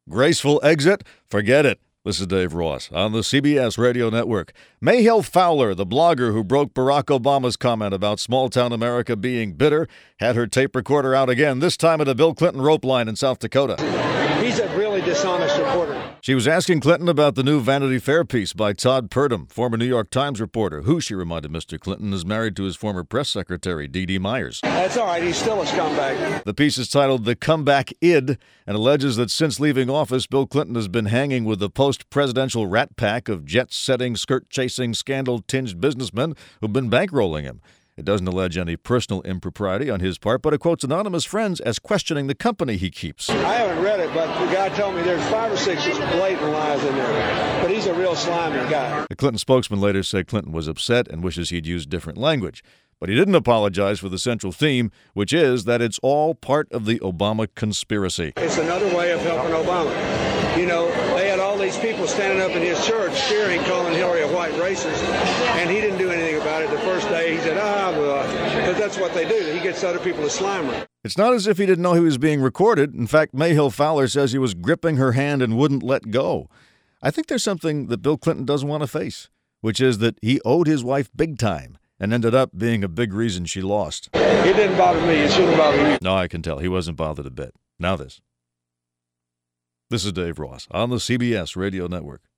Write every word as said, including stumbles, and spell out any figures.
Graceful exit? Forget it. This is Dave Ross on the C B S Radio Network. Mayhill Fowler, the blogger who broke Barack Obama's comment about small-town America being bitter, had her tape recorder out again, this time at a Bill Clinton rope line in South Dakota. He's a really dishonest reporter. She was asking Clinton about the new Vanity Fair piece by Todd Purdom, former New York Times reporter, who, she reminded Mister Clinton, is married to his former press secretary, Dee Dee Myers. That's all right. He's still a scumbag. The piece is titled The Comeback Id and alleges that since leaving office, Bill Clinton has been hanging with the post-presidential rat pack of jet-setting, skirt-chasing, scandal-tinged businessmen who've been bankrolling him. It doesn't allege any personal impropriety on his part, but it quotes anonymous friends as questioning the company he keeps. I haven't read it, but the guy told me there's five or six just blatant lies in there. But he's a real slimy guy. The Clinton spokesman later said Clinton was upset and wishes he'd used different language. But he didn't apologize for the central theme, which is that it's all part of the Obama conspiracy. It's another way of helping Obama. You know, they had all these people standing up in his church cheering, calling Hillary a white racist, and he didn't do anything about it. The first day he said, ah, well, because that's what they do. He gets other people to slime her. It's not as if he didn't know he was being recorded. In fact, Mayhill Fowler says he was gripping her hand and wouldn't let go. I think there's something that Bill Clinton doesn't want to face, which is that he owed his wife big time and ended up being a big reason she lost. It didn't bother me. It shouldn't bother you. No, I can tell. He wasn't bothered a bit. Now this. This is Dave Ross on the C B S Radio Network.